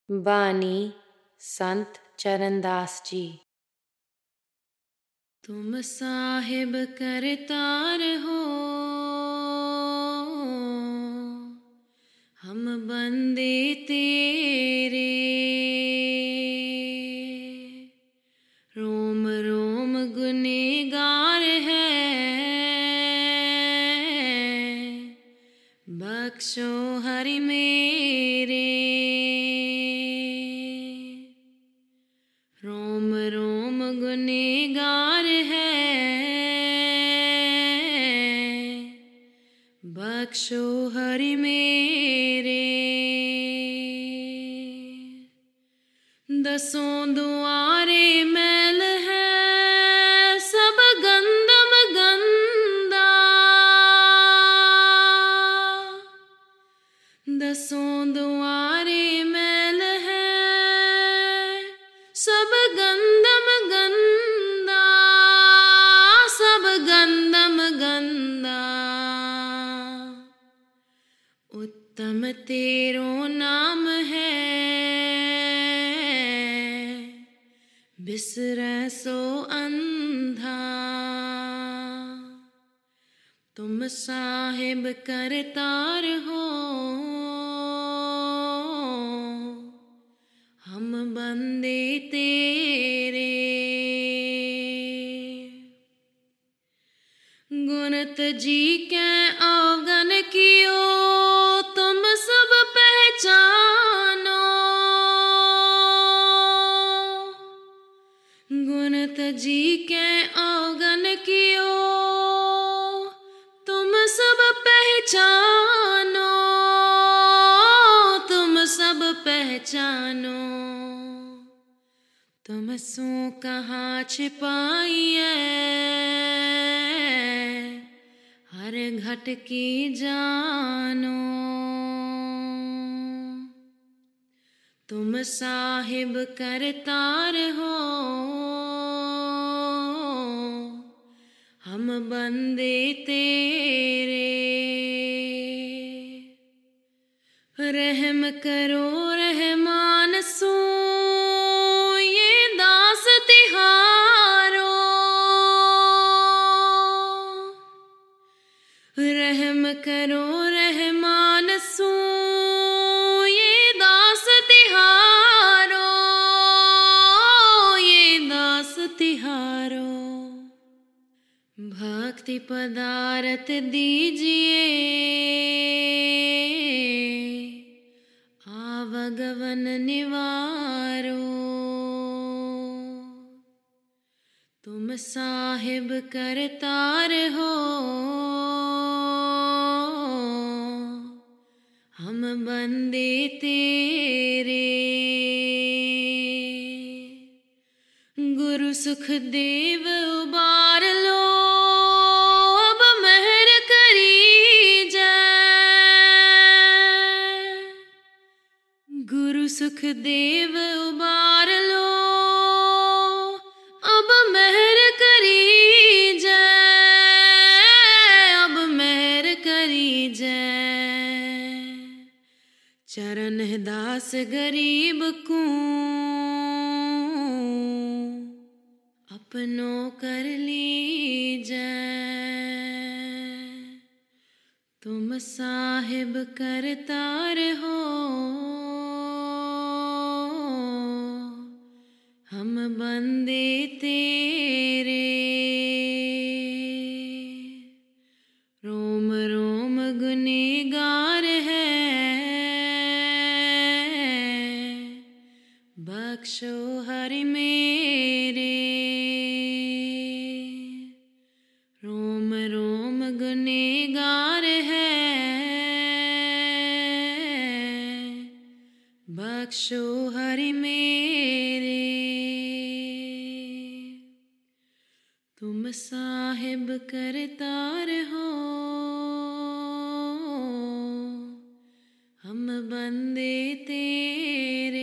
बानी संत चरणदास जी। तुम साहिब करतार हो, हम बंदे तेरे। रोम रोम गुनहगार है, बख्शो हरि मेरे। रोम रोम गुनहगार है, बख्शो हरि मेरे। दसों दुआरे मैल है, सब गंदम गंदा। दसों दुआरे मैल है, सब गंदम गंदा, सब गंदम गंदा। उत्तम तेरो नाम है, बिसरै सो अंधा। तुम साहिब करतार हो, हम बंदे तेरे। गुणत जी के अवगन कियो, तुम सब पहचानो। गुणत जी के अवगन कियो, तुम सब पहचानो। तुम सब पहचानो। तुम सो कहाँ छिपाइए, हर घट की जानो। तुम साहिब करतार हो, हम बंदे तेरे। रहम करो रहमान सो, ये दास तिहारो। रहम करो रहमान सो, ये दास तिहारो, ये दास तिहारो। भक्ति पदारथ दीजिए, आवगवन निवारो। तुम साहिब करतार हो, हम बंदे तेरे। गुरु सुखदेव उबार लो, अब मेहर करी जय। गुरु सुखदेव उबार लो, अब मेहर करी जय। अब मेहर करी जय। चरण दास गरीब को, अपनो कर लीजै। तुम साहिब करतार हो, हम बंदे तेरे। रोम रोम गुनहगार है, बख्शो हरि मेरे। रोम रोम गुनहगार है, बख्शो हरि मेरे। तुम साहिब करतार हो, हम बंदे तेरे।